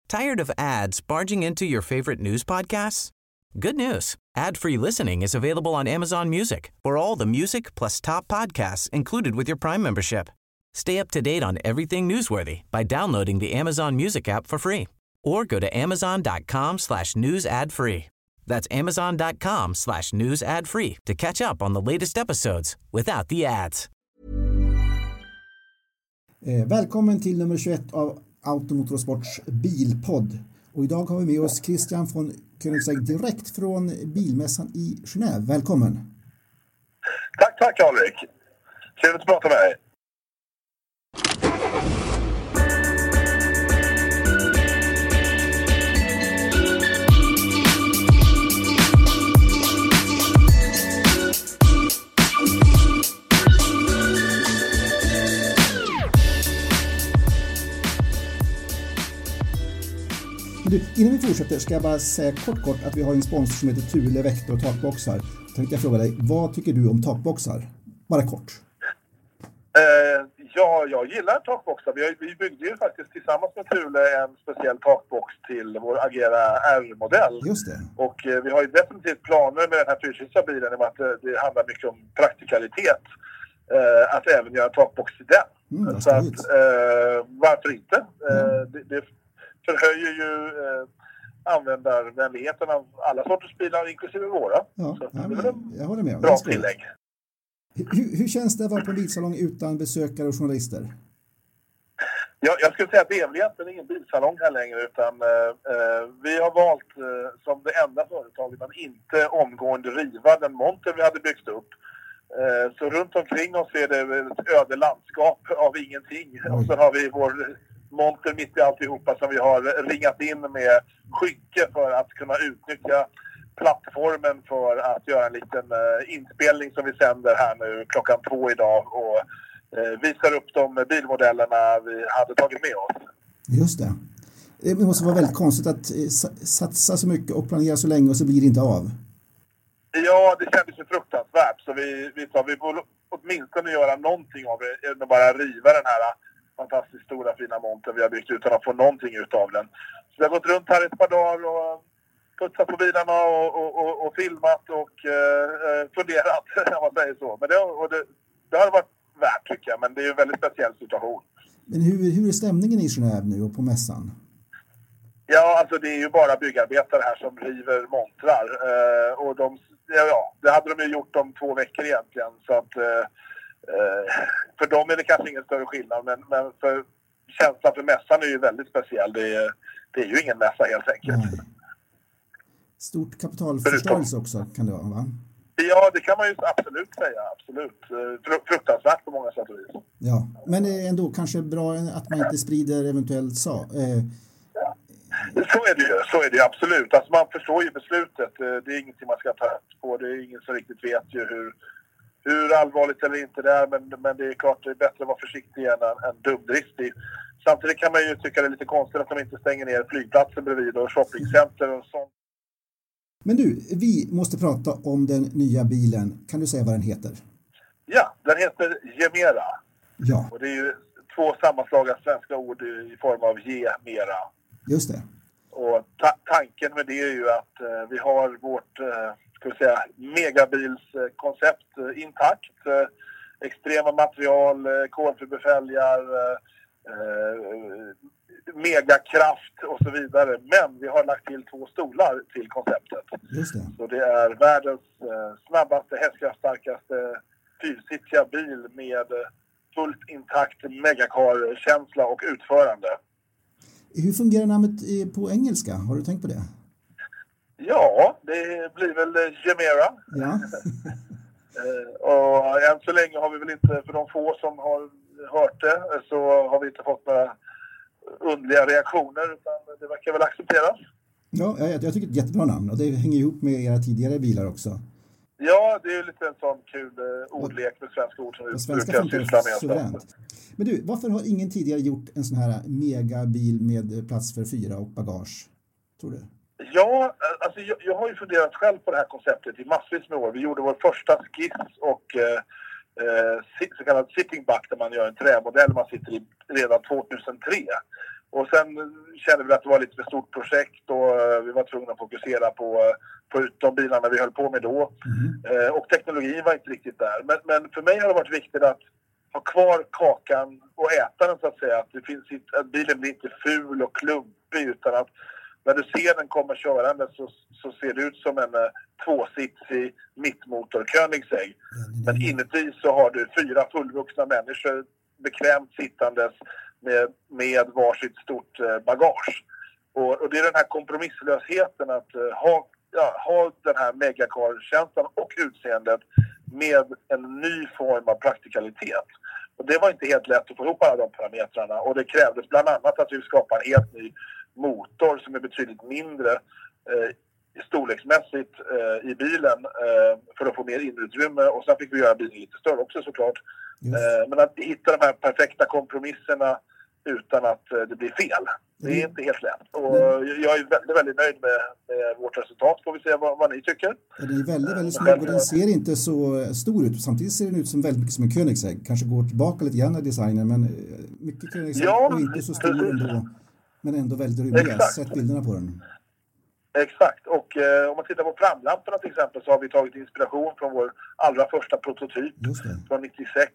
Tired of ads barging into your favorite news podcasts? Good news. Ad-free listening is available on Amazon Music for all the music plus top podcasts included with your Prime membership. Stay up to date on everything newsworthy by downloading the Amazon Music app for free or go to amazon.com/news ad free. That's amazon.com/news ad free to catch up on the latest episodes without the ads. Välkommen till nummer 21 av Automotorsports bilpodd. Och idag har vi med oss Christian von Koenigsegg direkt från bilmässan i Genève. Välkommen! Tack Alrik! Trevligt att prata med dig. Innan vi fortsätter ska jag bara säga kort att vi har en sponsor som heter Thule Vector och takboxar. Tänkte jag fråga dig, vad tycker du om takboxar? Bara kort. Ja, jag gillar takboxar. Vi byggde ju faktiskt tillsammans med Thule en speciell takbox till vår Agera R-modell. Just det. Och vi har ju definitivt planer med den här fyrhjulsdrivna bilen om att det handlar mycket om praktikalitet. Att även göra takbox till den. Så att, varför inte? Det förhöjer ju användarvänligheten av alla sorters bilar, inklusive våra. Ja, så jag håller med. Bra tillägg. Hur känns det att vara på en bilsalong utan besökare och journalister? Ja, jag skulle säga att det är väl egentligen ingen bilsalong här längre, utan vi har valt som det enda företaget att inte omgående riva den monter vi hade byggt upp. Så runt omkring oss är det ett öde landskap av ingenting. Och så har vi vår monter mitt i alltihopa som vi har ringat in med skynke för att kunna utnyttja plattformen för att göra en liten inspelning som vi sänder här nu 2:00 idag och visar upp de bilmodellerna vi hade tagit med oss. Just det. Det måste vara väldigt konstigt att satsa så mycket och planera så länge och så blir det inte av. Ja, det kändes ju fruktansvärt, så vi sa vi får åtminstone göra någonting av det än att bara riva den här fantastiskt stora fina monter vi har byggt utan att få någonting utav den. Så vi har gått runt här ett par dagar och putsat på bilarna och filmat och funderat, om man säger så. Men det har varit värt, tycker jag, men det är ju en väldigt speciell situation. Men hur är stämningen i Genève nu och på mässan? Ja, alltså det är ju bara byggarbetare här som river montrar. Och det hade de ju gjort om 2 veckor egentligen, så att för dem är det kanske ingen större skillnad, men för känslan för mässan är ju väldigt speciell. Det är ju ingen mässa helt enkelt. Nej. Stort kapitalförstörelse också kan det vara, va? Ja, det kan man ju absolut säga. Absolut. Fruktansvärt på många sätt och vis. Ja, men det är ändå kanske bra att man inte sprider eventuellt Så är det ju absolut. Alltså man förstår ju beslutet. Det är ingenting man ska ta på. Det är ingen som riktigt vet ju hur allvarligt eller inte det är, men det är klart det är bättre att vara försiktig än dumdristig. Samtidigt kan man ju tycka det är lite konstigt att de inte stänger ner flygplatsen bredvid och shoppingcenter och sånt. Men du, vi måste prata om den nya bilen. Kan du säga vad den heter? Ja, den heter Gemera. Ja. Och det är ju 2 sammanslagna svenska ord i form av Gemera. Just det. Och tanken med det är ju att vi har vårt megabilskoncept intakt. Extrema material, kolfiberfälgar, megakraft och så vidare. Men vi har lagt till 2 stolar till konceptet. Just det. Så det är världens snabbaste, hästkraftstarkaste fyrsitsiga bil med fullt intakt megacar-känsla och utförande. Hur fungerar namnet på engelska? Har du tänkt på det? Ja, det blir väl Gemera. Ja. Och än så länge har vi väl inte, för de få som har hört det, så har vi inte fått några underliga reaktioner, utan det verkar väl accepteras. Ja, jag tycker det är ett jättebra namn och det hänger ihop med era tidigare bilar också. Ja, det är ju lite en sån kul ordlek med svenska ord som vi brukar syssla med. Suveränt. Men du, varför har ingen tidigare gjort en sån här megabil med plats för 4 och bagage, tror du? Ja, alltså jag har ju funderat själv på det här konceptet i massvis med år. Vi gjorde vår första skiss och så kallad sitting back där man gör en trämodell man sitter i redan 2003. Och sen kände vi att det var lite för stort projekt och vi var tvungna att fokusera på de bilarna vi höll på med då. Och teknologin var inte riktigt där. Men för mig har det varit viktigt att ha kvar kakan och äta den så att säga. Att bilen blir inte ful och klumpig utan att när du ser den komma körande så ser det ut som en tvåsitsig mittmotor Koenigsegg. Men inuti så har du 4 fullvuxna människor bekvämt sittandes med varsitt stort bagage. Och det är den här kompromisslösheten att ha den här megacar-känslan och utseendet med en ny form av praktikalitet. Och det var inte helt lätt att få ihop alla de parametrarna och det krävdes bland annat att vi skapade en helt ny motor som är betydligt mindre storleksmässigt i bilen för att få mer innerutrymme och sen fick vi göra bilen lite större också såklart. Men att hitta de här perfekta kompromisserna utan att det blir fel. Det är inte helt lätt. Och jag är väldigt, väldigt nöjd med vårt resultat. Får vi se vad ni tycker. Den är väldigt, väldigt snygg och den ser inte så stor ut. Samtidigt ser den ut som väldigt mycket som en Koenigsegg. Kanske går tillbaka lite grann i designen, men mycket Koenigsegg och inte så stor ändå. Men ändå väldigt rymlig. Sett bilderna på den. Exakt. Och om man tittar på framlamporna till exempel så har vi tagit inspiration från vår allra första prototyp från 96.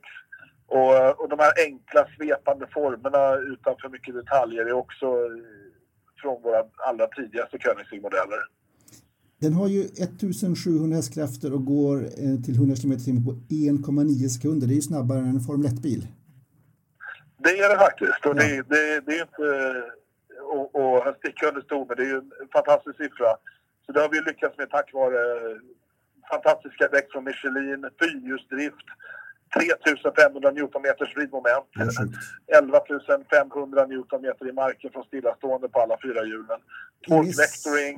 Och de här enkla svepande formerna utan för mycket detaljer är också från våra allra tidigaste Koenigsegg-modeller. Den har ju 1700 hästkrafter och går till 100 km/h på 1,9 sekunder. Det är ju snabbare än en Formel 1-bil. Det är det faktiskt. Och det är ju inte och sticka under stol, men det är ju en fantastisk siffra. Så det har vi lyckats med tack vare fantastiska däck från Michelin, fyrhjulsdrift, 3500 newtonmeters vridmoment, 11 500 newtonmeter i marken från stillastående på alla 4 hjulen, torque vectoring,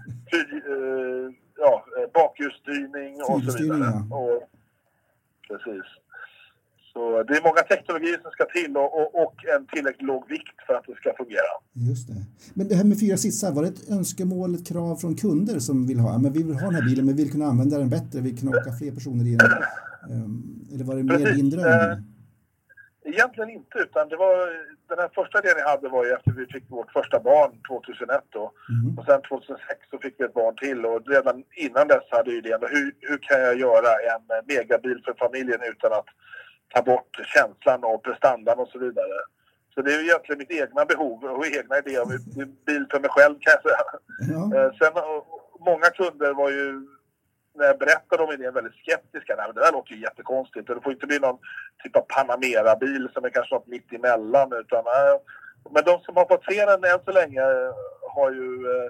bakhjulsstyrning och så vidare. Och, precis. Så det är många teknologier som ska till och en tillräckligt låg vikt för att det ska fungera. Just det. Men det här med 4 sitsar, var det ett önskemål, ett krav från kunder som vill ha? Men vi vill ha den här bilen, men vi vill kunna använda den bättre, vi kan åka fler personer i den. Eller var det mer mindre? Egentligen inte, utan det var den här första idén jag hade var ju efter vi fick vårt första barn 2001 då. Och sen 2006 så fick vi ett barn till och redan innan dess hade jag idén hur kan jag göra en megabil för familjen utan att ta bort känslan och prestandan och så vidare. Så det är ju egentligen mitt egna behov och egna idéer. Bil för mig själv kan jag säga. Sen många kunder var ju, när jag berättade om idén, väldigt skeptiska. Nej, men det där låter ju jättekonstigt. Det får inte bli någon typ av Panamera-bil som är kanske något mitt emellan. Men de som har fått se den än så länge har ju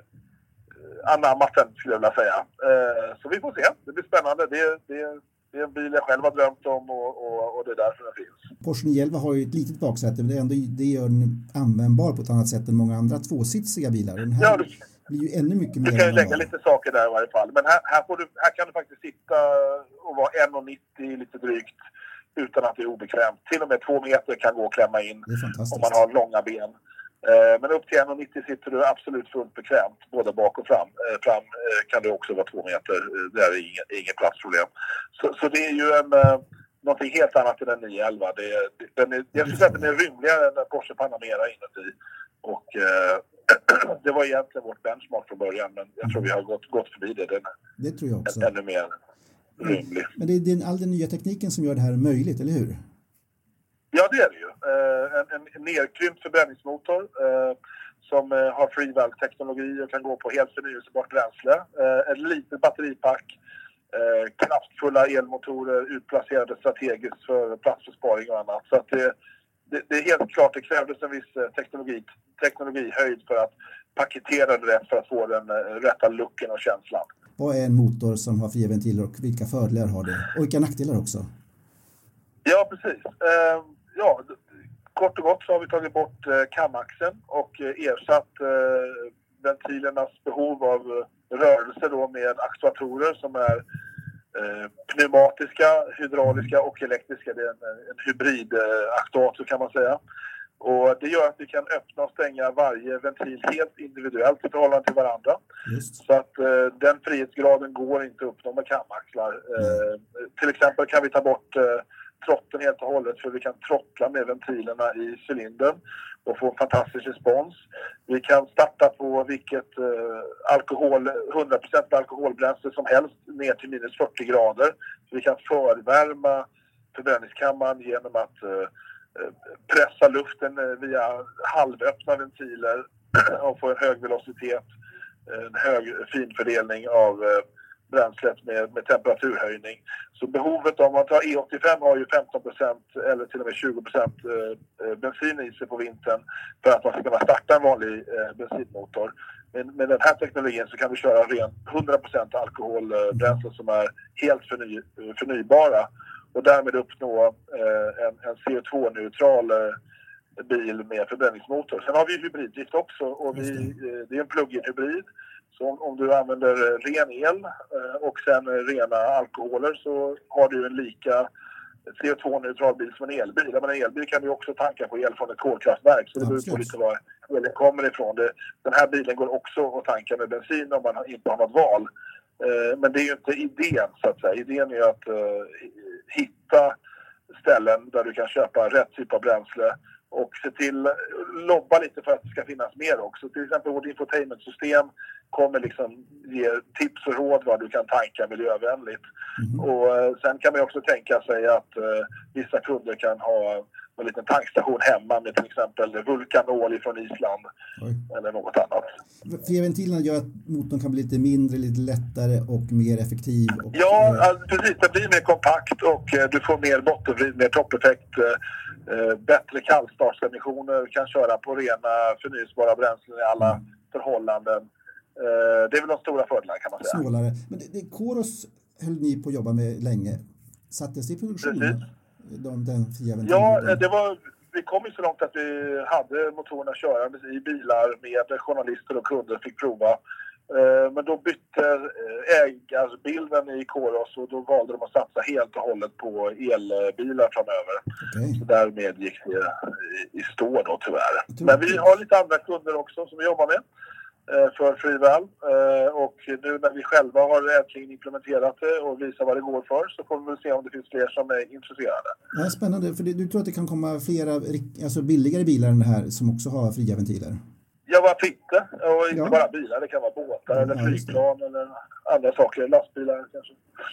anammat den, skulle jag vilja säga. Så vi får se. Det blir spännande. Det är en bil jag själv har drömt om och det är därför den finns. Porsche 911 har ju ett litet baksäte, men det gör den användbar på ett annat sätt än många andra tvåsitsiga bilar. Den här blir ju ännu mycket mer. Du kan ju lägga lite saker där i varje fall. Men här kan du faktiskt sitta och vara 1,90 lite drygt utan att det är obekvämt. Till och med 2 meter kan gå att klämma in om man har långa ben. Men upp till 1,90 sitter du absolut fullt bekvämt, både bak och fram. Fram kan det också vara 2 meter, det är ingen platsproblem. Så det är ju någonting helt annat än en 911. Jag skulle säga att den är rymligare än Porsche Panamera inuti. Och det var egentligen vårt benchmark från början, men jag tror vi har gått förbi det. Det tror jag också. Ännu mer rymlig. Men det är all den nya tekniken som gör det här möjligt, eller hur? Ja, det är det ju. En nerkrympt förbränningsmotor som har free valve-teknologi och kan gå på helt förnyelsebart bränsle. Ett litet batteripack, kraftfulla elmotorer utplacerade strategiskt för platsbesparing och annat. Så att det är helt klart, det krävdes en viss teknologihöjd för att paketera det rätt för att få den rätta looken och känslan. Vad är en motor som har fria ventiler och vilka fördelar har det? Och vilka nackdelar också? Ja, precis. Kort och gott så har vi tagit bort kamaxeln och ersatt ventilernas behov av rörelse då med aktuatorer som är pneumatiska, hydrauliska och elektriska. Det är en hybridaktuator kan man säga. Och det gör att vi kan öppna och stänga varje ventil helt individuellt i förhållande till varandra. Just. Så att den frihetsgraden går inte upp med kamaxlar. Till exempel kan vi ta bort trotten helt och hållet för vi kan trottla med ventilerna i cylindern. och få en fantastisk respons. Vi kan starta på vilket 100% alkoholbränsle som helst ner till minus 40 grader. Så vi kan förvärma förbränningskammaren genom att pressa luften via halvöppna ventiler och få en hög velocitet, en hög finfördelning av bränslet med temperaturhöjning. Så behovet om att ta E85 har ju 15% eller till och med 20% bensin i sig på vintern för att man ska kunna starta en vanlig bensinmotor. Men med den här teknologin så kan vi köra ren 100% alkoholbränsle som är helt förnybara och därmed uppnå en CO2-neutral bil med förbränningsmotor. Sen har vi hybriddrift också och det är en plug-in hybrid. Så om du använder ren el och sen rena alkoholer så har du en lika CO2-neutral bil som en elbil. Men en elbil kan du också tanka på el från ett kolkraftverk. Så det beror på lite var elen kommer ifrån. Den här bilen går också att tanka med bensin om man inte har något val. Men det är ju inte idén så att säga. Idén är att hitta ställen där du kan köpa rätt typ av bränsle och se till, lobba lite för att det ska finnas mer också. Till exempel vårt infotainmentsystem kommer liksom ge tips och råd vad du kan tanka miljövänligt. Och sen kan man också tänka sig att vissa kunder kan ha en liten tankstation hemma med till exempel vulkanol från Island eller något annat. Flerventilerna gör att motorn kan bli lite mindre, lite lättare och mer effektiv. Och, precis. Det blir mer kompakt och du får mer bottenvrid, mer toppeffekt, bättre kallstartsemissioner, kan köra på rena förnyelsebara bränslen i alla förhållanden. Det är väl de stora fördelarna kan man säga. Snålare. Men det Coros höll ni på att jobba med länge. Sattes det i produktion? Precis. Den fria ventilen? Vi kom ju så långt att vi hade motorerna körandes i bilar med journalister och kunder fick prova. Men då bytte ägarbilden i Coros och då valde de att satsa helt och hållet på elbilar framöver. Okay. Så därmed gick det i stå då tyvärr. Men vi har lite andra kunder också som vi jobbar med för Freeval. Och nu när vi själva har äntligen implementerat det och visar vad det går för så får vi väl se om det finns fler som är intresserade. Ja, spännande, för du tror att det kan komma flera billigare bilar än det här som också har fria ventiler? Ja, varför inte? Och inte bara bilar, det kan vara båtar eller flygplan eller andra saker, lastbilar kanske.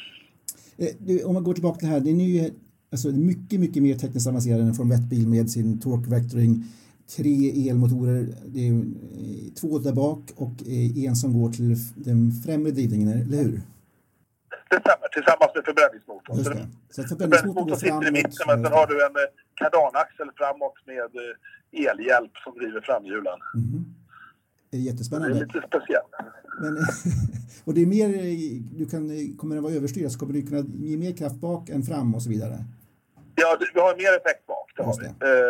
Om man går tillbaka till det här, det är ju alltså mycket, mycket mer tekniskt avancerad än en Formel 1-bil med sin torque vectoring, 3 elmotorer, det är 2 där bak och en som går till den främre drivningen, eller hur? Det stämmer, tillsammans med förbränningsmotorn. Just det. Så förbränningsmotorn sitter i mitten, men sen har du en kardanaxel framåt med elhjälp som driver framhjulen. Det är jättespännande. Det är lite speciellt. Men, och det är mer, kommer den vara överstyrd, så kommer du kunna ge mer kraft bak än fram och så vidare? Ja, vi har mer effekt bak, det har vi.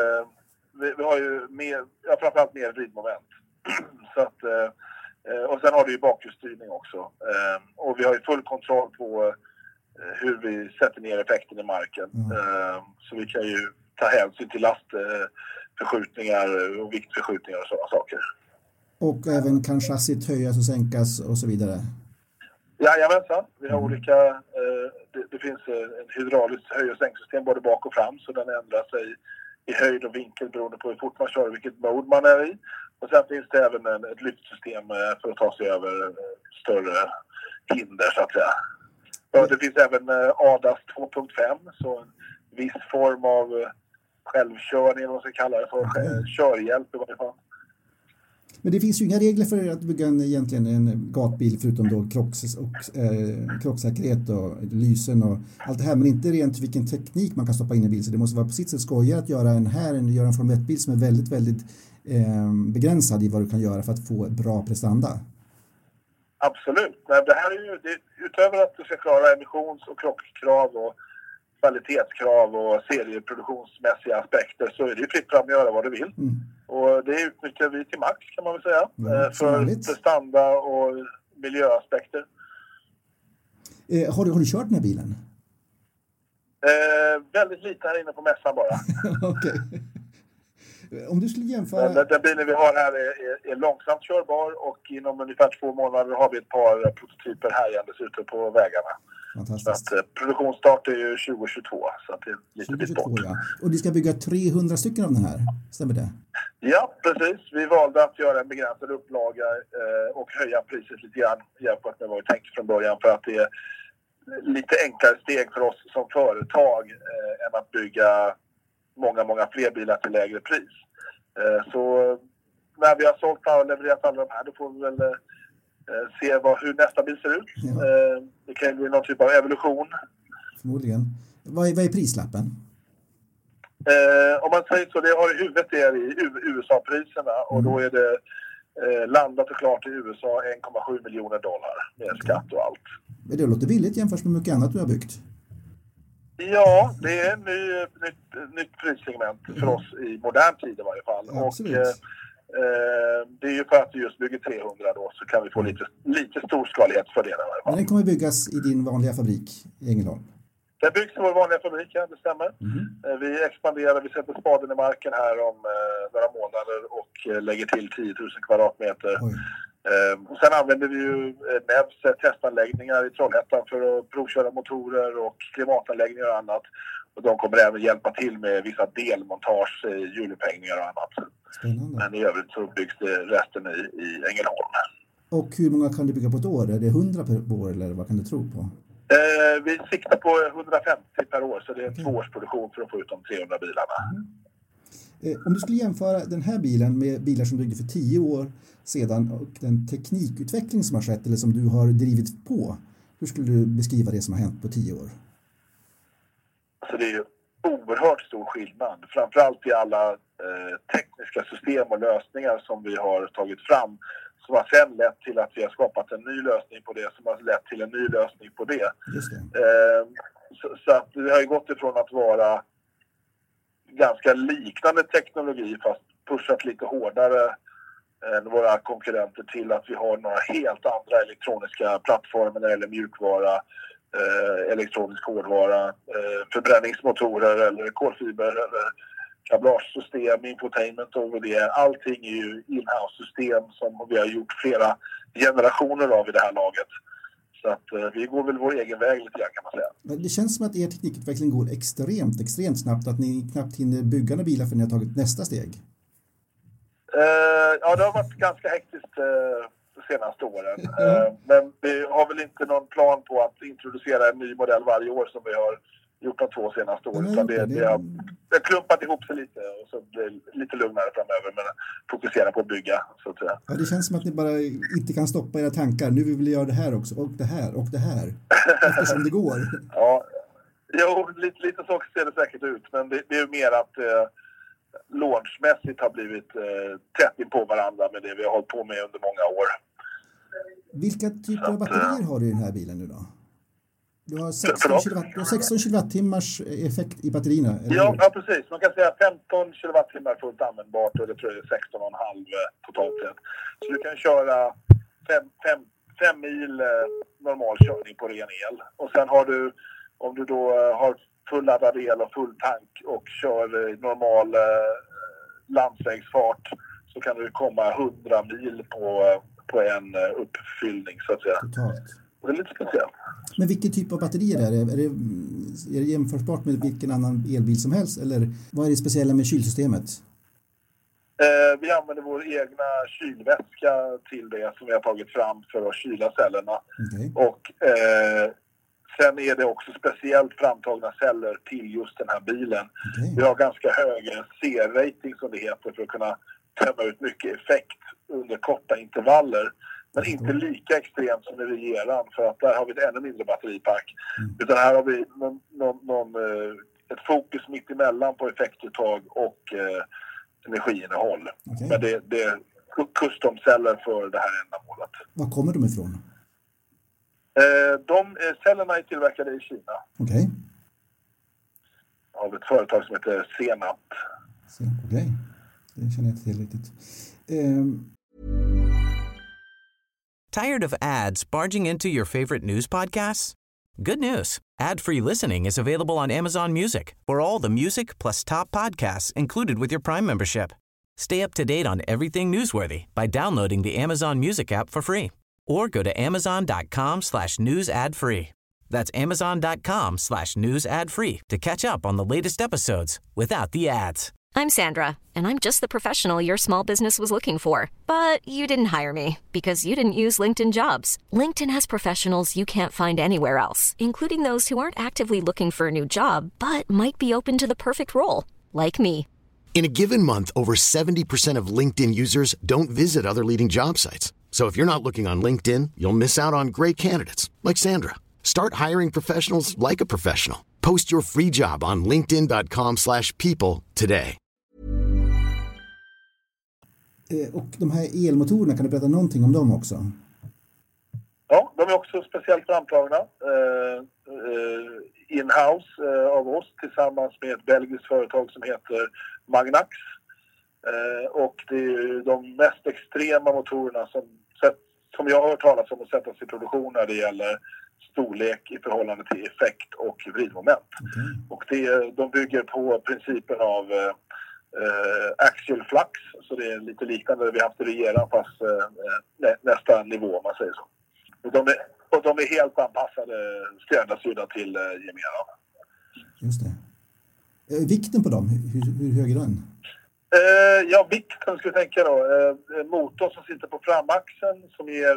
Vi har ju framförallt mer vridmoment. Så att, och sen har du ju bakhjulsstyrning också. Och vi har ju full kontroll på hur vi sätter ner effekten i marken. Så vi kan ju ta hänsyn till lastförskjutningar och viktförskjutningar och sådana saker. Och även kan chassit höjas och sänkas och så vidare? Jajamensan. Vi har olika... Det finns en hydraulisk höj- och sänksystem både bak och fram så den ändrar sig i höjd och vinkel beroende på hur fort man kör och vilket mode man är i. Och sen finns det även ett lyftsystem för att ta sig över större hinder så att säga. Och det finns även ADAS 2.5, så en viss form av självkörning, vad man ska kalla det för, körhjälp i varje fall. Men det finns ju inga regler för att bygga egentligen en gatbil förutom då krocksäkerhet och lysen och allt det här, men inte rent vilken teknik man kan stoppa in i bil. Så det måste vara på sitt sätt skojigt att göra en Formel 1-bil som är väldigt, väldigt begränsad i vad du kan göra för att få bra prestanda. Absolut. Det här är ju, utöver att du ska klara emissions- och krockkrav och kvalitetskrav och serieproduktionsmässiga aspekter så är det ju fritt fram att göra vad du vill. Och det utnyttjar vi till max kan man väl säga. För prestanda och miljöaspekter. Har du kört den här bilen? Väldigt lite här inne på mässan bara. Okej. Om du skulle jämföra... Den bilen vi har här är långsamt körbar och inom ungefär 2 månader har vi ett par prototyper härjandes ute på vägarna. Fantastiskt. Så att produktionsstart är ju 2022 så att det är lite bit bort. Ja. Och du ska bygga 300 stycken av den här, stämmer det? Ja, precis. Vi valde att göra en begränsad upplaga och höja priset lite grann jämfört med vad vi tänkte från början, för att det är lite enklare steg för oss som företag än att bygga många fler bilar till lägre pris. Så när vi har sålt och levererat alla de här, då får vi väl se hur nästa bil ser ut. Ja. Det kan bli någon typ av evolution. Förmodligen. Vad är prislappen? Om man säger så, det har i huvudet är i USA-priserna och då är det landat och klart i USA $1,7 miljoner med skatt och allt. Men det låter billigt jämfört med mycket annat du har byggt. Ja, det är ett nytt prissegment för oss i modern tid i varje fall. Absolut. Och det är ju för att vi just bygger 300 då, så kan vi få lite storskalighetsfördelar i varje fall. Men den kommer byggas i din vanliga fabrik i Ängelholm? Det byggs i vår vanliga fabrik, ja, det stämmer. Vi expanderar, vi sätter spaden i marken här om några månader och lägger till 10 000 kvadratmeter. Och sen använder vi ju Nevs testanläggningar i Trollhättan för att provköra motorer och klimatanläggningar och annat. Och de kommer även hjälpa till med vissa delmontage, hjulupphängningar och annat. Spännande. Men i övrigt så byggs det resten i Ängelholm. Och hur många kan du bygga på ett år? Är det 100 per år eller vad kan du tro på? Vi siktar på 150 per år, så det är en 2-årsproduktion för att få ut de 300 bilarna. Om du skulle jämföra den här bilen med bilar som byggde för 10 år sedan och den teknikutveckling som har skett eller som du har drivit på, hur skulle du beskriva det som har hänt på 10 år? Alltså det är ju oerhört stor skillnad, framförallt i alla tekniska system och lösningar som vi har tagit fram, som har sedan lett till att vi har skapat en ny lösning på det, som har lett till en ny lösning på det. Just det. Så att vi har ju gått ifrån att vara ganska liknande teknologi fast pushat lite hårdare än våra konkurrenter till att vi har några helt andra elektroniska plattformar när det gäller mjukvara, elektronisk hårdvara, förbränningsmotorer eller kolfiber eller kablagesystem, infotainment och det. Allting är ju in-house-system som vi har gjort flera generationer av i det här laget. Så att vi går väl vår egen väg lite grann, kan man säga. Det känns som att er teknikutveckling går extremt snabbt, att ni knappt hinner bygga några bilar för ni har tagit nästa steg. Ja, det har varit ganska hektiskt de senaste åren. Men vi har väl inte någon plan på att introducera en ny modell varje år som vi har gjort de 2 senaste åren. Utan det har klumpat ihop sig lite och så blir det lite lugnare framöver, men fokusera på att bygga, så att säga. Ja, det känns som att ni bara inte kan stoppa era tankar. Nu vill vi göra det här också, och det här, och det här. Eftersom det går. Ja, lite så ser det säkert ut, men det är ju mer att launchmässigt har blivit tätt in på varandra med det vi har hållit på med under många år. Vilka typer av batterier har du i den här bilen nu då? Du har 16 kilowattimmars effekt i batterierna. Ja, precis. Man kan säga 15 kilowattimmar fullt användbart och det tror jag är 16,5 totalt sett. Så du kan köra 5 mil normal körning på ren el. Och sen har du, om du då har fulladdad el och full tank och kör normal landsvägsfart, så kan du komma 100 mil på en uppfyllning, så att säga. Totalt. Och det är lite speciellt. Men vilken typ av batterier är det? Är det jämförbart med vilken annan elbil som helst? Eller vad är det speciella med kylsystemet? Vi använder vår egna kylvätska till det som vi har tagit fram för att kyla cellerna. Okay. Och sen är det också speciellt framtagna celler till just den här bilen. Okay. Vi har ganska hög C-rating som det heter för att kunna tömma ut mycket effekt under korta intervaller. Men inte lika extremt som i Regeran, för att där har vi ett ännu mindre batteripack. Utan här har vi ett fokus mitt emellan på effektuttag och energiinnehåll. Okay. Men det är custom-celler för det här ändamålet. Var kommer de ifrån? Cellerna är tillverkade i Kina. Okej. Okay. Av ett företag som heter Senap. Okej. Det känner jag inte till riktigt. Tired of ads barging into your favorite news podcasts? Good news. Ad-free listening is available on Amazon Music for all the music plus top podcasts included with your Prime membership. Stay up to date on everything newsworthy by downloading the Amazon Music app for free or go to amazon.com/news ad free. That's amazon.com/news ad free to catch up on the latest episodes without the ads. I'm Sandra, and I'm just the professional your small business was looking for. But you didn't hire me because you didn't use LinkedIn Jobs. LinkedIn has professionals you can't find anywhere else, including those who aren't actively looking for a new job, but might be open to the perfect role, like me. In a given month, over 70% of LinkedIn users don't visit other leading job sites. So if you're not looking on LinkedIn, you'll miss out on great candidates like Sandra. Start hiring professionals like a professional. Post your free job on linkedin.com/people today. Och de här elmotorerna, kan du berätta någonting om dem också? Ja, de är också speciellt framtagna in-house av oss tillsammans med ett belgiskt företag som heter Magnax. Och det är de mest extrema motorerna som jag har hört talas om att sättas i produktion när det gäller storlek i förhållande till effekt och vridmoment. Och de bygger på principen av axial flux, så det är lite liknande det vi haft i Regera, fast nästa nivå om man säger så. Och de är helt anpassade, skräddarsydda till gemena. Just det. Vikten på dem, hur hög är den? Ja, vikten skulle jag tänka då. Motorn som sitter på framaxeln som ger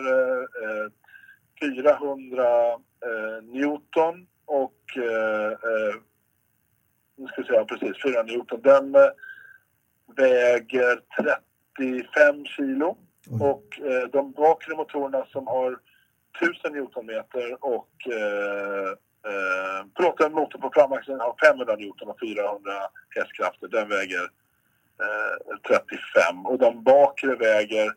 400 Newton och nu ska vi säga precis 400 Newton. Den väger 35 kilo. Och de bakre motorerna som har 1000 Newtonmeter och en motor på framaxeln har 500 Newton och 400 hästkrafter. Den väger 35 och de bakre väger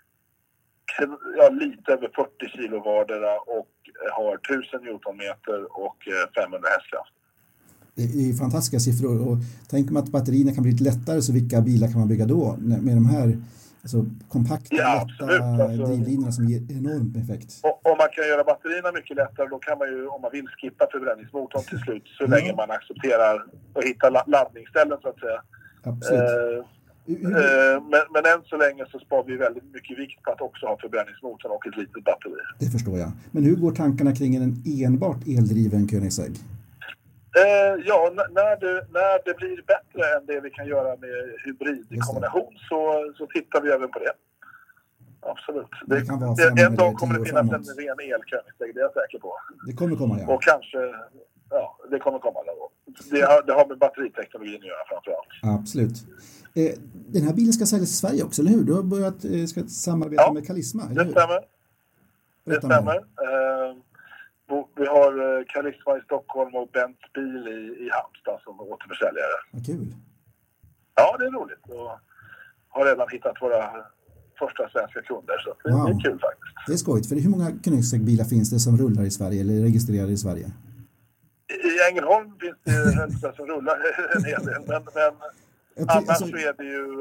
lite över 40 kilo vardera och har 1000 Newtonmeter och 500 hästkrafter. Det är fantastiska siffror, och tänker man att batterierna kan bli lite lättare, så vilka bilar kan man bygga då med de här kompakta, lätta drivlinorna som ger enorm effekt? Om man kan göra batterierna mycket lättare, då kan man ju, om man vill, skippa förbränningsmotorn till slut så länge man accepterar och hittar laddningsställen så att säga. Absolut. Men än så länge så sparar vi väldigt mycket vikt på att också ha förbränningsmotorn och ett litet batteri. Det förstår jag. Men hur går tankarna kring en enbart eldriven Koenigsegg? Ja, när det blir bättre än det vi kan göra med hybridkombination så tittar vi även på det. Absolut. En dag kommer det finnas en ren el-Koenigsegg, det är jag säker på. Det kommer komma, ja. Och kanske, det kommer komma då. Det har med batteriteknologin att göra framförallt. Absolut. Den här bilen ska säljas i Sverige också, eller hur? Du har börjat samarbeta med Karisma, eller hur? Det stämmer. Vi har Karisma i Stockholm och Bent Bil i Halmstad som återförsäljare. Vad kul. Ja, det är roligt. Och har redan hittat våra första svenska kunder, så det är kul faktiskt. Det är skojigt. För hur många Koenigsegg-bilar finns det som rullar i Sverige eller är registrerade i Sverige? I Ängelholm finns det som rullar en hel del, men annars så är det ju...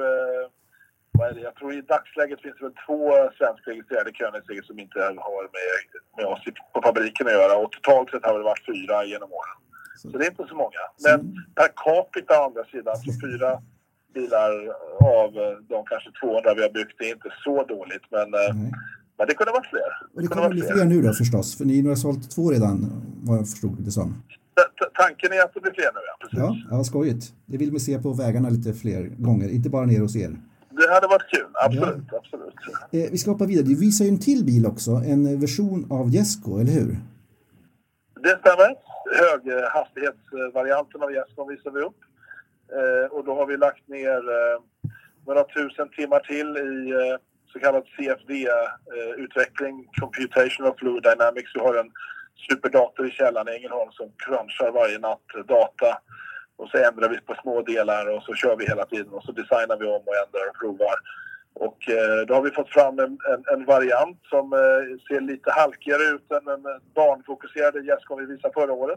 Jag tror i dagsläget finns det väl 2 svenskregistrerade Koenigsegg som inte har med oss på fabriken att göra. Och totalt sett har det varit 4 genom åren. Så det är inte så många. Men per capita å andra sidan, så 4 bilar av de kanske 200 vi har byggt är inte så dåligt. Men det kunde vara fler. Och det kommer bli fler nu då förstås. För ni har sålt 2 redan, vad jag förstod det som. Tanken är att det blir fler nu, ja. Precis. Ja, skojigt. Det vill vi se på vägarna lite fler gånger. Inte bara ner hos er. Det hade varit kul, absolut. Ja. Absolut. Vi ska hoppa vidare. Du visar ju en till bil också, en version av Jesko, eller hur? Det stämmer. Höghastighetsvarianten av Jesko visar vi upp. Och då har vi lagt ner några tusen timmar till i så kallad CFD-utveckling, Computational Fluid Dynamics. Vi har en superdator i källaren i Ängelholm som crunchar varje natt data. Och så ändrar vi på små delar och så kör vi hela tiden och så designar vi om och ändrar och provar. Och då har vi fått fram en variant som ser lite halkigare ut än en barnfokuserade Jesko vi visade förra året.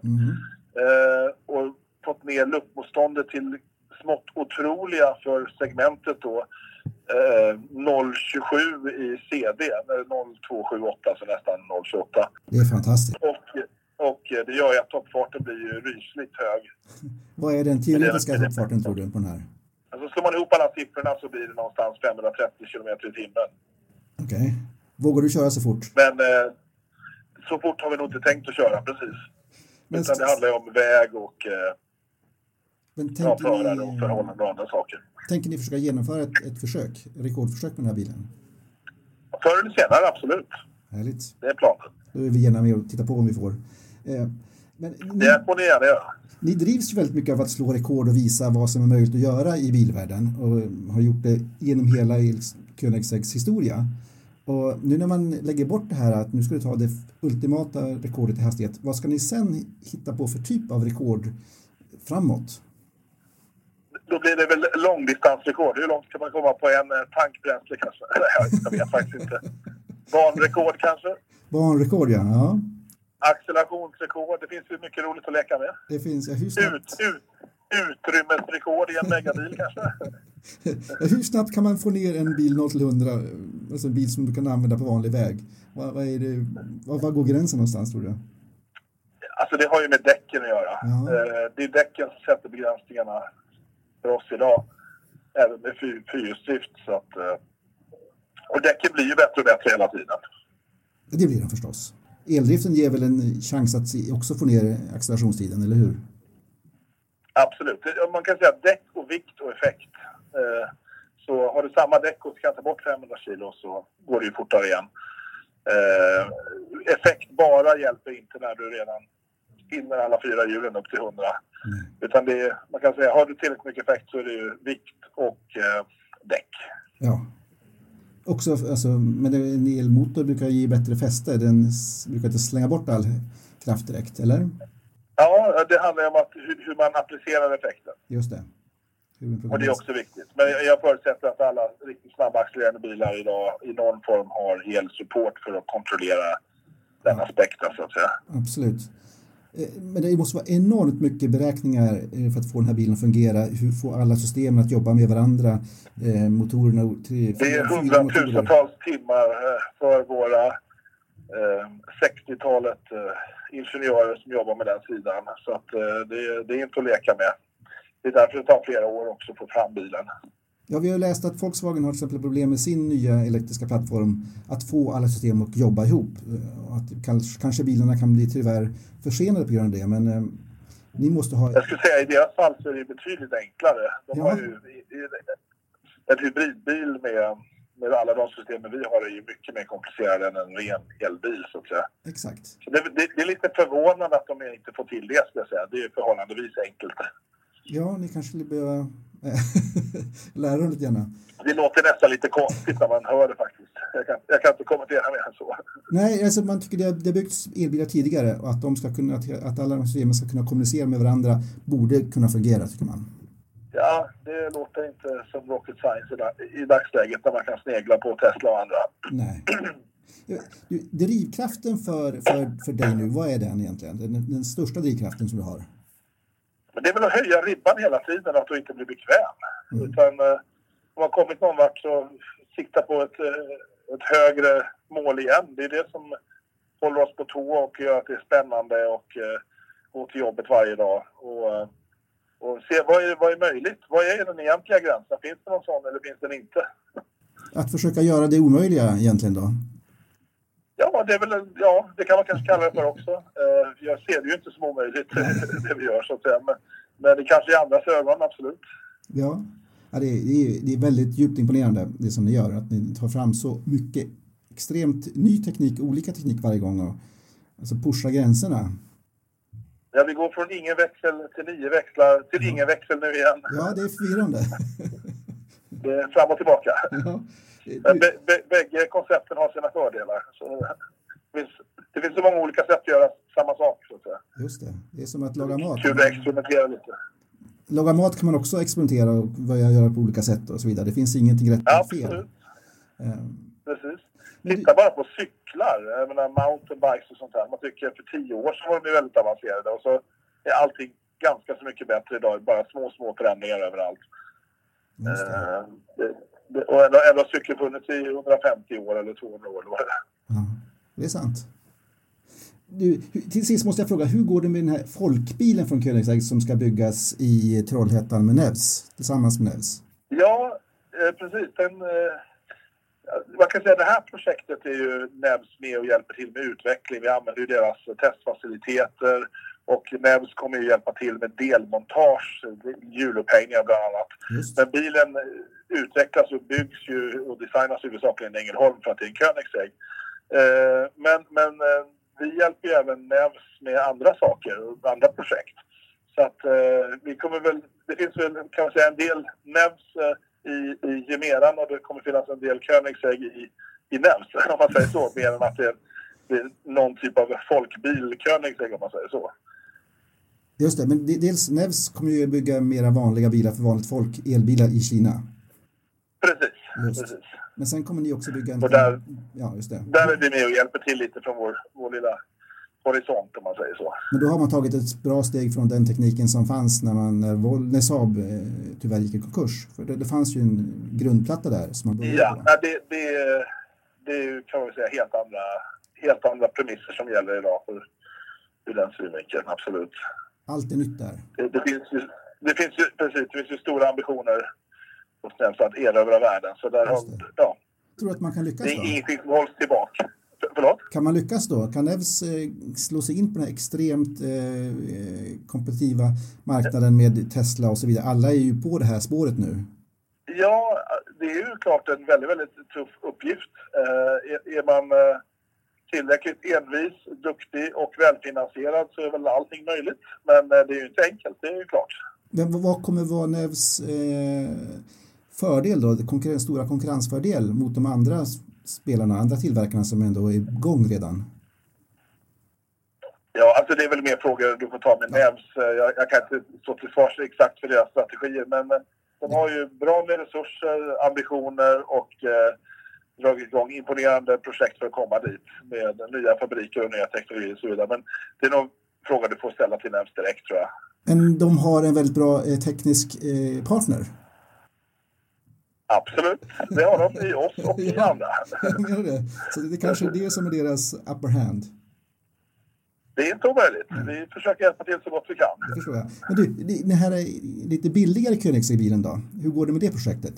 Och fått ner luftmotståndet till smått otroliga för segmentet då. 0,27 i CD, 0,278, så nästan 0,28. Det är fantastiskt. Och det gör ju att toppfarten blir ju rysligt hög. Vad är den teoretiska toppfarten, tror du, på den här? Alltså slår man ihop alla siffrorna så blir det någonstans 530 km i timmen. Okej. Vågar du köra så fort? Men så fort har vi nog inte tänkt att köra, precis. Utan det handlar ju om väg och bra förare och förhållanden och andra saker. Tänker ni försöka genomföra ett rekordförsök med den här bilen? Förr eller senare, absolut. Härligt. Det är planen. Då är vi gärna med och tittar på om vi får. Det får ni gärna göra. Ni drivs ju väldigt mycket av att slå rekord och visa vad som är möjligt att göra i bilvärlden och har gjort det genom hela Koenigsegg's historia. Och nu när man lägger bort det här att nu ska du ta det ultimata rekordet i hastighet, vad ska ni sen hitta på för typ av rekord framåt? Då blir det väl långdistansrekord. Hur långt kan man komma på en tankbränsle kanske? Jag vet faktiskt inte. Banrekord kanske? Banrekord, ja. Accelerationsrekord. Det finns ju mycket roligt att leka med. Det finns, hur snabbt? Utrymmesrekord i en megabil kanske? Hur snabbt kan man få ner en bil 0-100, alltså en bil som du kan använda på vanlig väg? Vad går gränsen någonstans, tror du? Alltså det har ju med däcken att göra. Det är däcken som sätter begränsningarna för oss idag. Även med fyrhjulsdrift. Och däcken blir ju bättre och bättre hela tiden. Det blir den förstås. Eldriften ger väl en chans att också få ner accelerationstiden, eller hur? Absolut. Man kan säga däck och vikt och effekt. Så har du samma däck och ska ta bort 500 kilo så går det ju fortare igen. Effekt bara hjälper inte när du redan hinner alla 4 hjulen upp till 100. Utan man kan säga, har du tillräckligt mycket effekt så är det ju vikt och däck. Ja. Också, alltså, men en elmotor brukar ge bättre fäste. Den brukar inte slänga bort all kraft direkt, eller? Ja, det handlar om hur man applicerar effekten. Just det. Och det är också viktigt. Men jag förutsätter att alla riktigt snabba accelererande bilar idag i någon form har elsupport för att kontrollera den aspekten, så att säga. Absolut. Men det måste vara enormt mycket beräkningar för att få den här bilen att fungera. Hur får alla systemen att jobba med varandra? Motorerna... Det är hundratusentals timmar för våra 60-talet ingenjörer som jobbar med den sidan. Så att det är inte att leka med. Det är därför det tar flera år också att få fram bilen. Ja, vi har läst att Volkswagen har till exempel problem med sin nya elektriska plattform att få alla system att jobba ihop. Att kanske bilarna kan bli tyvärr försenade på grund av det, men ni måste ha... Jag skulle säga i deras fall så är det betydligt enklare. De har ju en hybridbil med alla de systemen vi har är ju mycket mer komplicerad än en ren elbil, så att säga. Exakt. Så det är lite förvånande att de inte får till det, ska jag säga. Det är förhållandevis enkelt. Ja, ni kanske skulle behöva lära dem lite grann. Det låter nästan lite konstigt när man hör det faktiskt. Jag kan inte kommentera mer än så. Nej, alltså man tycker det byggts elbilar tidigare och att alla de systemen ska kunna kommunicera med varandra borde kunna fungera, tycker man. Ja, det låter inte som rocket science i dagsläget när man kan snegla på Tesla och andra. Nej. Drivkraften för dig nu, vad är den egentligen? Den största drivkraften som du har? Men det är väl att höja ribban hela tiden, att du inte blir bekväm. Utan om man kommit någon vart så sikta på ett högre mål igen. Det är det som håller oss på tå och gör att det är spännande och gå till jobbet varje dag. Och se vad är möjligt. Vad är den egentliga gränsen? Finns det någon sån eller finns den inte? Att försöka göra det omöjliga egentligen då? Ja, det kan man kanske kalla det för också. Jag ser det ju inte som omöjligt det vi gör, så att säga. Men det kanske är andras ögon, absolut. Ja, det är väldigt djupt imponerande det som ni gör. Att ni tar fram så mycket extremt ny teknik, olika teknik varje gång. Och alltså pusha gränserna. Ja, vi går från ingen växel till 9 växlar till ingen växel nu igen. Ja, det är förvirrande. Det är fram och tillbaka. Ja. Men bägge koncepten har sina fördelar. Så det finns så många olika sätt att göra samma sak, så att säga. Just det. Det är som att laga mat. Kul att experimentera lite. Laga mat kan man också experimentera och börja göra på olika sätt och så vidare. Det finns ingenting rätt eller fel. Absolut. Precis. Titta bara på cyklar. Jag menar mountainbikes och sånt här. Man tycker för 10 år sedan var de väldigt avancerade. Och så är allting ganska så mycket bättre idag. Bara små förändringar överallt. Och ändå har cykeln funnits i 150 år eller 200 år. Ja, det är sant. Till sist måste jag fråga, hur går det med den här folkbilen från Koenigsegg som ska byggas i Trollhättan med Nevs, tillsammans med Nevs? Ja, precis. Man kan säga att det här projektet är ju Nevs med och hjälper till med utveckling. Vi använder ju deras testfaciliteter Och Nevs kommer ju hjälpa till med delmontage, hjulupphängningar bland annat. Men bilen utvecklas och byggs ju och designas huvudsakligen i Ängelholm för att det är en Koenigsegg. Men vi hjälper ju även Nevs med andra saker och andra projekt. Så att vi kommer väl, det finns väl kan man säga en del Nevs i Gemeran och det kommer finnas en del Koenigsegg i Nevs, om man säger så, mer än att det är någon typ av folkbil Koenigsegg, om man säger så. Just det, men dels Nevs kommer ju bygga mera vanliga bilar för vanligt folk, elbilar i Kina. Precis. Men sen kommer ni också bygga en... Och där, ja, just det. Där är vi med och hjälper till lite från vår lilla horisont, om man säger så. Men då har man tagit ett bra steg från den tekniken som fanns när Saab tyvärr gick i konkurs. För det fanns ju en grundplatta där som man började på. Ja, det är ju, kan man säga, helt andra premisser som gäller idag ur den synvinkeln, absolut. Allt är nytt där. Det finns ju stora ambitioner hos Nevs att erövra världen. Så där Tror du att man kan lyckas då? Det är ingenting som hålls tillbaka. Förlåt? Kan man lyckas då? Kan Nevs slå sig in på den här extremt kompetitiva marknaden med Tesla och så vidare? Alla är ju på det här spåret nu. Ja, det är ju klart en väldigt, väldigt tuff uppgift. Är man tillräckligt envis, duktig och välfinansierad så är väl allting möjligt. Men det är ju inte enkelt, det är ju klart. Men vad kommer vara Nevs fördel då? Stora konkurrensfördel mot de andra spelarna, andra tillverkarna som ändå är igång redan? Ja, alltså det är väl mer frågor du får ta med Nevs. Jag kan inte stå till svars exakt för deras strategier, men de har ju bra med resurser, ambitioner och dragit igång imponerande projekt för att komma dit med nya fabriker och nya teknologier och så vidare. Men det är nog fråga du får ställa till Nevs direkt, tror jag. Men de har en väldigt bra teknisk partner. Absolut, det har de i oss och i andra. Jag menar det. Så det är kanske det som är deras upper hand. Det är inte omöjligt. Vi försöker hjälpa till så gott vi kan. Det förstår jag. Men du, den här lite billigare Koenigsegg-bilen då? Hur går det med det projektet?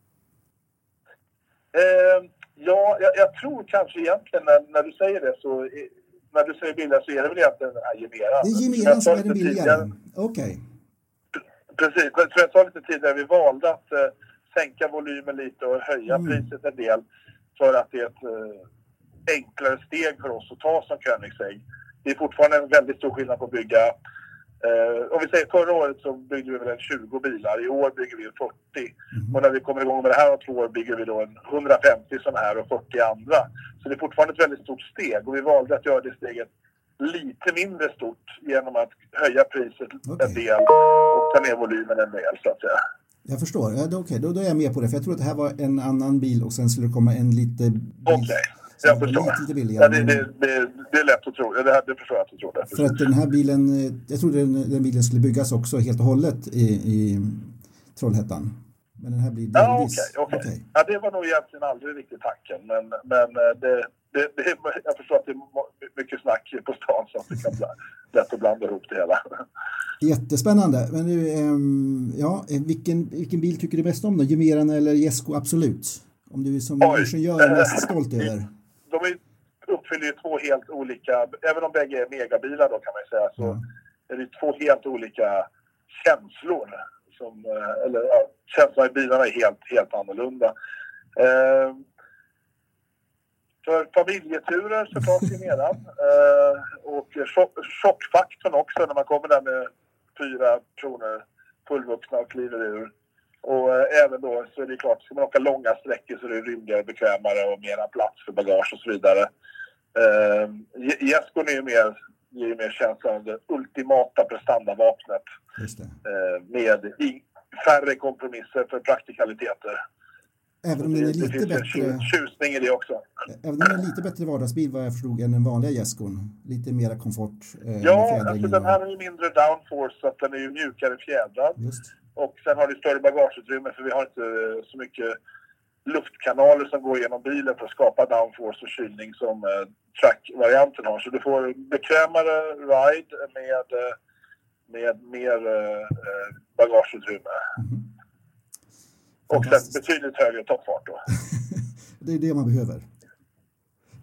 Jag tror kanske egentligen när du säger det så... När du säger billigare så är det väl egentligen den här Gemeran. Det är Gemeran som är den billigare? Okej. Precis. Som jag sa lite tidigare, vi valde att sänka volymen lite och höja priset en del för att det är ett enklare steg för oss att ta som Koenigsegg. Det är fortfarande en väldigt stor skillnad på att bygga. Om vi säger förra året så byggde vi väl en 20 bilar. I år bygger vi 40. Och när vi kommer igång med det här om 2 år bygger vi då en 150 sådana här och 40 andra. Så det är fortfarande ett väldigt stort steg. Och vi valde att göra det steget lite mindre stort genom att höja priset en del och ta ner volymen en del, så att säga. Jag förstår. Ja, okej. Då är jag med på det. För jag tror att det här var en annan bil och sen skulle det komma en lite bil. Okej. Jag förstår. Lite billigare. Ja, det är lätt att tro. Det förstår jag att du tror det. För att den här bilen, jag trodde den bilen skulle byggas också helt och hållet i Trollhättan. Men den här blir delvis. Ja, okej. Ja, det var nog egentligen aldrig riktigt tanken. Men jag förstår att det är mycket snack på stan så att det kan bli lätt att blanda ihop det hela. Jättespännande. Men nu, vilken bil tycker du mest om då? Gemeran eller Jesko? Absolut. Om du som ingenjör är mest stolt över. De uppfyller ju två helt olika, även om bägge är megabilar då kan man säga, så är det två helt olika känslor. Känslorna i bilarna är helt annorlunda. För familjeturer så tar Gemeran. Och chockfaktorn också när man kommer där med 4 personer fullvuxna och kliver ur. Och även då så är det klart, ska man åka långa sträckor så är det rymligare, bekvämare och mera plats för bagage och så vidare. Jeskon är ju mer känslan av det ultimata prestandavapnet. Just det. Med färre kompromisser för praktikaliteter. Även om den är lite bättre... Tjusning i det också. Även om den är lite bättre vardagsbil vad jag förstod än den vanliga Jeskon. Lite mera komfort. Alltså den här är ju mindre downforce så att den är ju mjukare fjädrad. Just. Och sen har du större bagageutrymme för vi har inte så mycket luftkanaler som går genom bilen för att skapa downforce och kylning som track-varianten har. Så du får bekvämare ride med mer bagageutrymme. Och sen betydligt högre toppfart då. Det är det man behöver.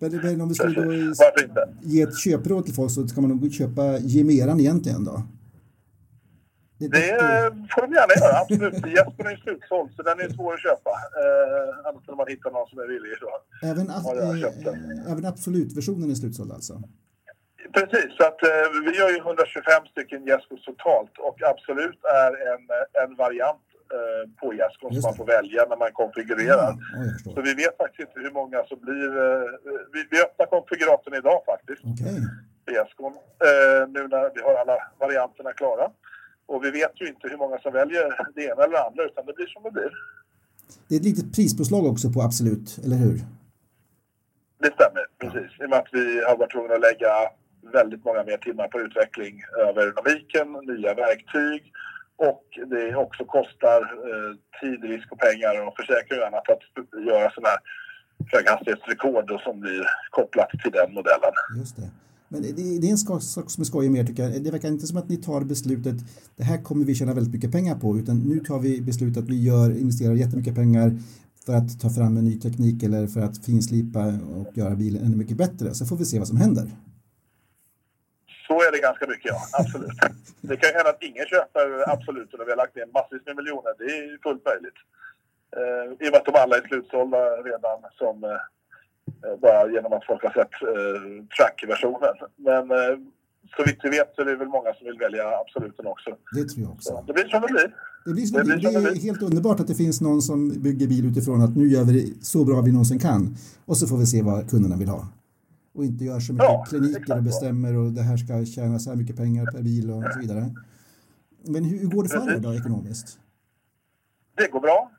Men om vi skulle då ge ett köpråd till folk så ska man nog köpa Gemeran egentligen då? Det får de gärna göra, absolut. Jesper är slutsåld så den är svår att köpa. Annars när man hittar någon som är villig då. Även absolut-versionen är slutsåld alltså? Precis, så att vi gör ju 125 stycken Jeskos totalt och absolut är en variant på Jeskon som man får välja när man konfigurerar. Så vi vet faktiskt inte hur många som blir... Vi öppnar konfiguratorn idag faktiskt. Okej. För Jeskon. Nu när vi har alla varianterna klara. Och vi vet ju inte hur många som väljer det ena eller andra utan det blir som det blir. Det är ett litet prispåslag också på absolut, eller hur? Det stämmer, precis. I och med att vi har varit tvungna att lägga väldigt många mer timmar på utveckling över dynamiken, nya verktyg och det också kostar tid, risk och pengar och försäkring och annat att göra sådana här höghastighetsrekord som blir kopplat till den modellen. Just det. Men det är en sak som är skojig mer tycker jag. Det verkar inte som att ni tar beslutet, det här kommer vi tjäna väldigt mycket pengar på, utan nu tar vi beslutet att vi investerar jättemycket pengar för att ta fram en ny teknik eller för att finslipa och göra bilen ännu mycket bättre. Så får vi se vad som händer. Så är det ganska mycket, ja. Absolut. Det kan ju hända att ingen köper absolut och vi har lagt ner massvis med miljoner. Det är fullt möjligt. I och med att de alla är slutsålda redan som... bara genom att folk har sett track-versionen. Men så vitt vi vet så är det väl många som vill välja absoluten också. Det tror jag också. Så det blir som det blir. Det är helt underbart att det finns någon som bygger bil utifrån att nu gör vi det så bra vi någonsin kan. Och så får vi se vad kunderna vill ha. Och inte gör så mycket kliniker och bestämmer och det här ska tjäna så här mycket pengar per bil och så vidare. Men hur går det för er då ekonomiskt? Det går bra.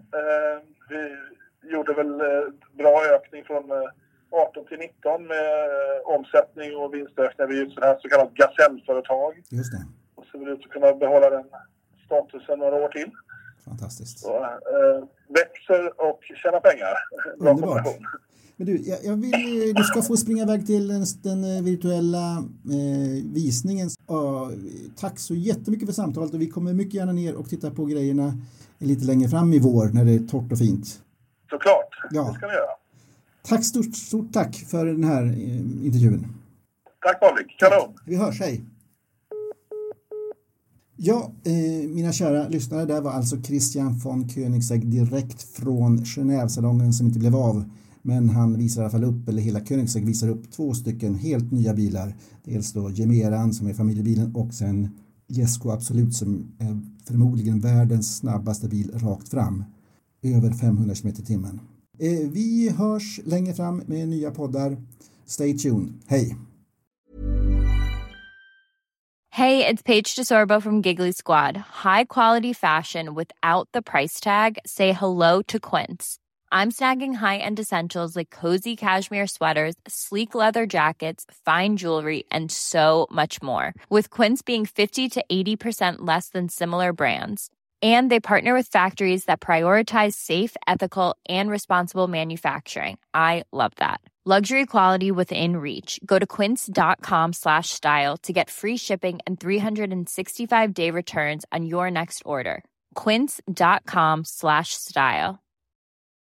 Vi gjorde väl bra ökning från 18 till 19 med omsättning och vinstökning. Vi är ett sådant här så kallat gasellföretag. Just det. Och så vill vi kunna behålla den statusen några år till. Fantastiskt. Så, växer och tjäna pengar. Bra kombination. Men du, du ska få springa iväg till den virtuella visningen. Tack så jättemycket för samtalet och vi kommer mycket gärna ner och titta på grejerna lite längre fram i vår när det är torrt och fint. Såklart, det ska vi göra. Tack, stort tack för den här intervjun. Tack Patrik, kanon. Vi hörs, hej. Ja, mina kära lyssnare, där var alltså Christian von Koenigsegg direkt från Genèvesalongen som inte blev av. Men han visar i alla fall upp, eller hela Koenigsegg visar upp 2 stycken helt nya bilar. Dels då Gemeran som är familjebilen och sen Jesko Absolut som är förmodligen världens snabbaste bil rakt fram. Över 500 km/h. Vi hörs längre fram med nya poddar. Stay tuned. Hej! Hey, it's Paige DeSorbo from Giggly Squad. High quality fashion without the price tag. Say hello to Quince. I'm snagging high-end essentials like cozy cashmere sweaters, sleek leather jackets, fine jewelry, and so much more. With Quince being 50 to 80% less than similar brands. And they partner with factories that prioritize safe, ethical, and responsible manufacturing. I love that. Luxury quality within reach. Go to quince.com/style to get free shipping and 365-day returns on your next order. Quince.com/style.